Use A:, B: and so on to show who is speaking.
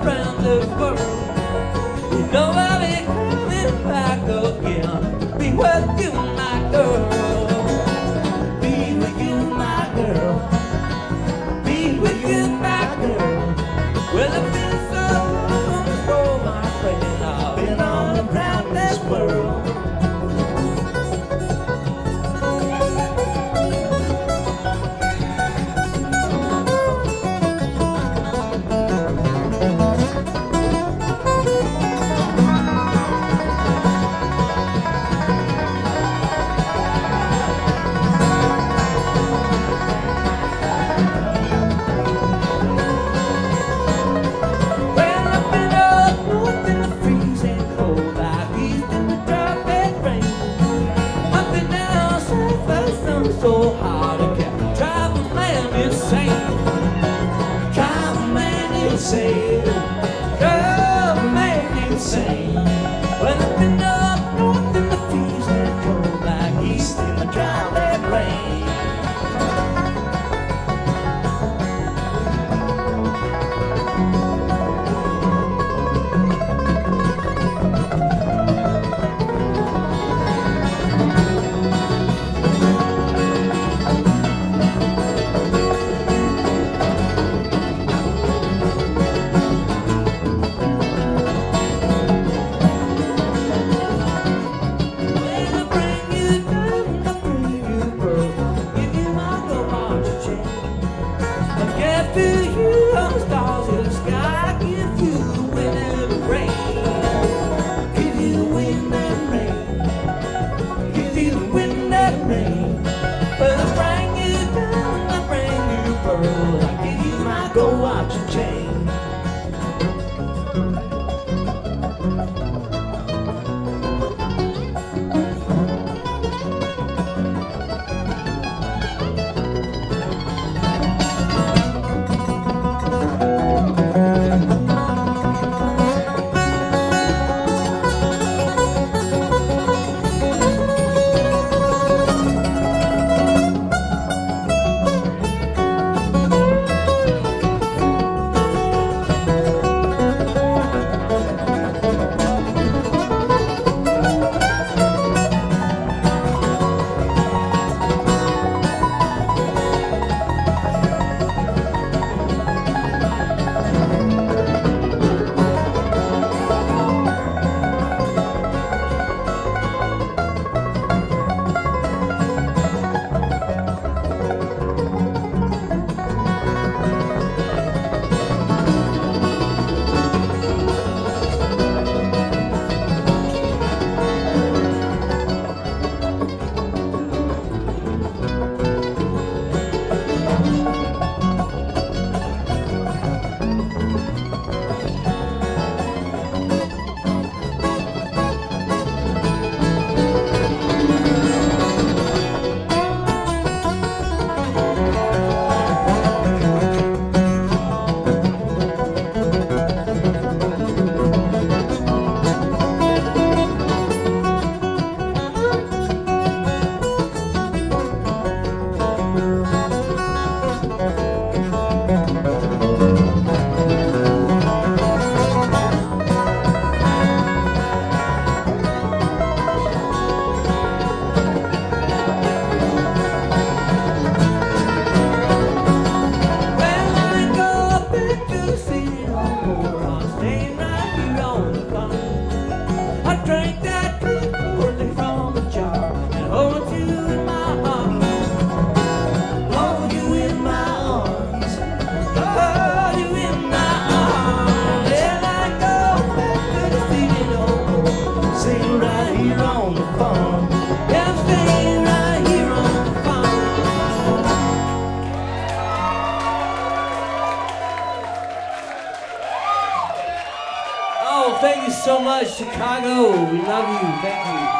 A: around the world. You know I'll be coming back again. Be with you, my girl. Be with you, my girl. Be with you, my girl. Well, I've been so long before, my friend. I've been all around this world. So hard to get, drive a man insane, drive a man insane, drive a man insane. Well, I've been up north in the freezing cold, back east in the driving rain. Go watch a chain. Thank you so much, Chicago. We love you. Thank you.